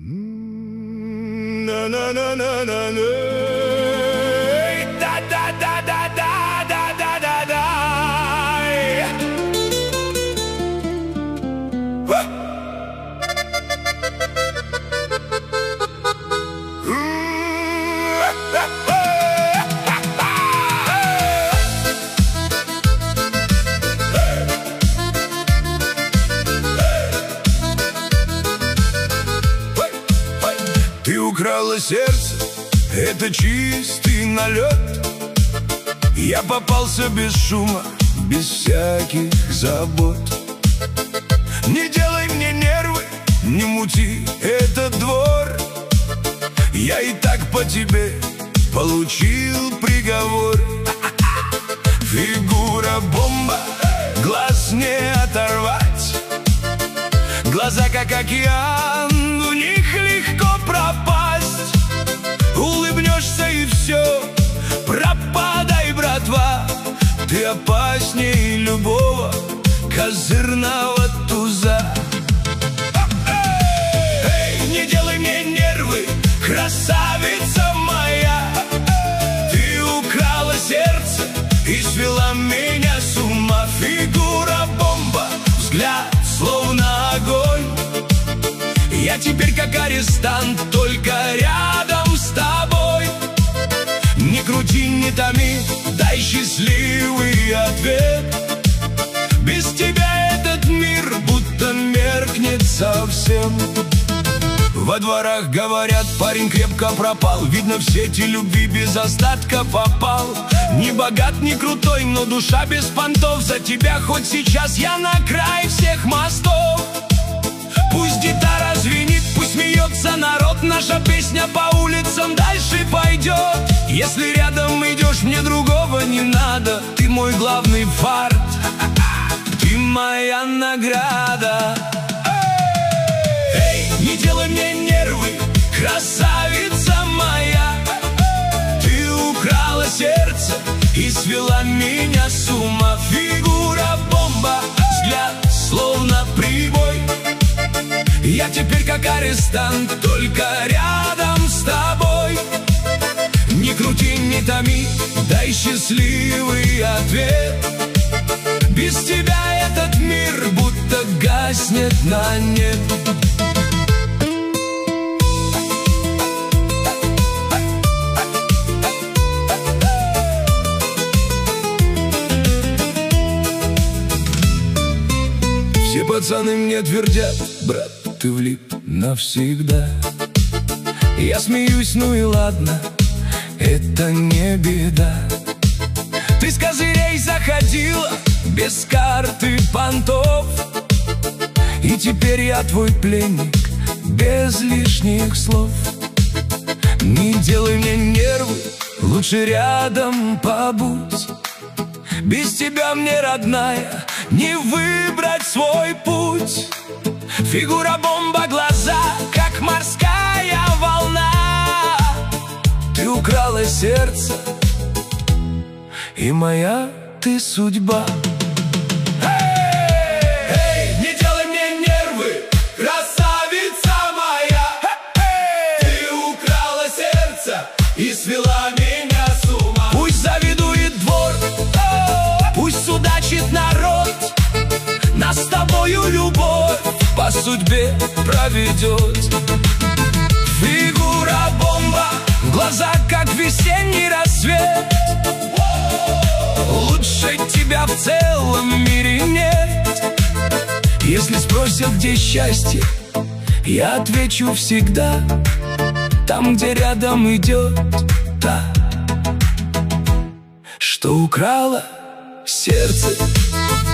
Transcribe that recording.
Na na na na na na. Da da da da da da da da da. Ты украла сердце, это чистый налет. Я попался без шума, без всяких забот. Не делай мне нервы, не мути этот двор. Я и так по тебе получил приговор. Фигура бомба, глаз не оторвать. Глаза как океан, в них легко пропасть. Улыбнешься и все, пропадай, братва. Ты опасней любого козырного туза. Эй, не делай мне нервы, красавица моя. Ты украла сердце и свела меня с ума. Фигура бомба, взгляд словно огонь. Я теперь как арестант, только рядом с тобой. Не крути, не томи, дай счастливый ответ. Без тебя этот мир будто меркнет совсем. Во дворах говорят, парень крепко пропал. Видно, в сети любви без остатка попал. Не богат, не крутой, но душа без понтов. За тебя хоть сейчас я на край всех мостов. Пусть гитара звенит, пусть смеется народ. Наша песня по улицам дальше пойдет. Если рядом идешь, мне другого не надо. Ты мой главный фарт, ты моя награда. Эй, не делай мне нервы, красавица моя. Ты украла сердце и свела меня с ума. Фигура бомба, взгляд словно прибой. Я теперь как арестант, только рядом с тобой. Не крути, не томи, дай счастливый ответ. Без тебя этот мир будто гаснет на нет. Все пацаны мне твердят, брат, ты влип навсегда. Я смеюсь, ну и ладно, это не беда. Ты с козырей заходила, без карты понтов. И теперь я твой пленник, без лишних слов. Не делай мне нервы, лучше рядом побудь. Без тебя мне, родная, не выбрать свой путь. Фигура бомба, глаза, как морская волна. Ты украла сердце, и моя ты судьба. Эй, не делай мне нервы, красавица моя. Ты украла сердце и свела меня с ума. Пусть завидует двор, пусть судачит народ. Нас с тобою любовь по судьбе проведет. Фигура бомба, глаза как весенний рассвет. Лучше тебя в целом мире нет. Если спросят, где счастье, я отвечу всегда там, где рядом идет та, что украла сердце.